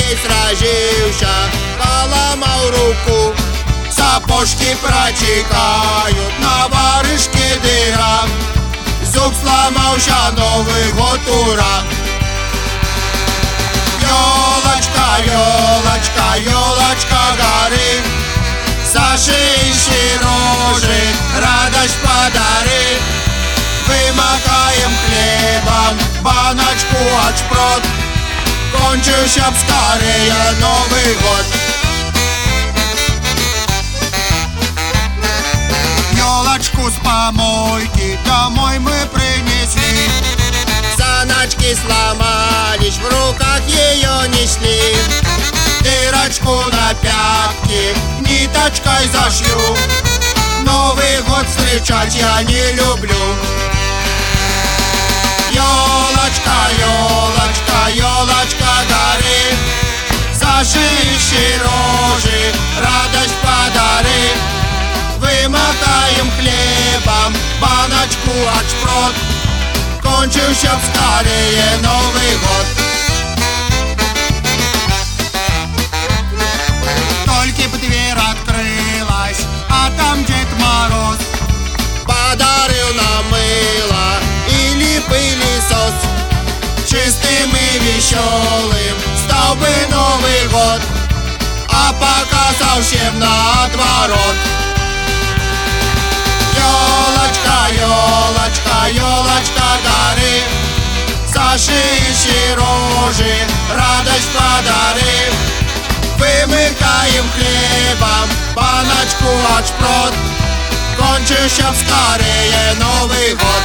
день сразился, поломал руку. Сапожки протекают, на варежке дыра. Зуб сломался, Новый год, ура! Ёлочка, ёлочка, ёлочка горы, зашивши рожи, радость подари. Вымакаем хлебом баночку от шпрот, кончился б скорее Новый год. Ёлочку с помойки домой мы принесли. Заначки сломались, в руках ее несли. Дырочку на пятке ниточкой зашью. Новый год встречать я не люблю. Ёлочка, ёлочка, ёлочка горы, зашивши рожи, радость подари. Вымотаем хлебом баночку от шпрот, кончился б скорее Новый год. Только б дверь открылась, а там Дед Мороз подарил нам мыло или пылесос. Чистым и веселым стал бы Новый год, а пока совсем наоборот. Ёлочка, ёлочка, ёлочка горы, зашивши рожи, радость подари. Вымыкаем хлебом баночку от шпрот, кончился б скорее Новый год.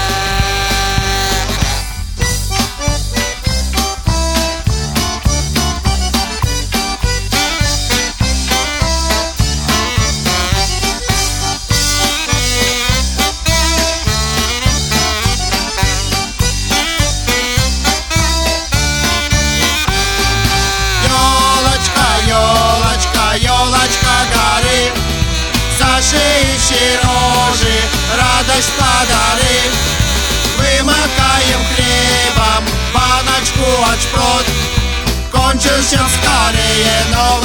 Ёлочка горы, зашивши рожи, радость подари. Вымакаем хлебом баночку от шпрот, кончился скорее Новый год.